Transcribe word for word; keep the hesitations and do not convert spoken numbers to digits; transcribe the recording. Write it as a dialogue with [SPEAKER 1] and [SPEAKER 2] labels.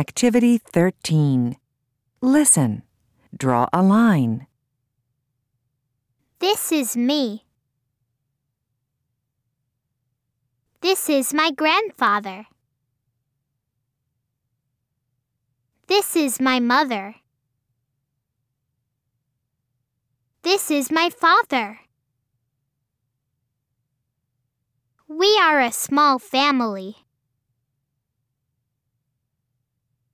[SPEAKER 1] Activity thirteen. Listen. Draw a line.
[SPEAKER 2] This is me. This is my grandfather. This is my mother. This is my father. We are a small family.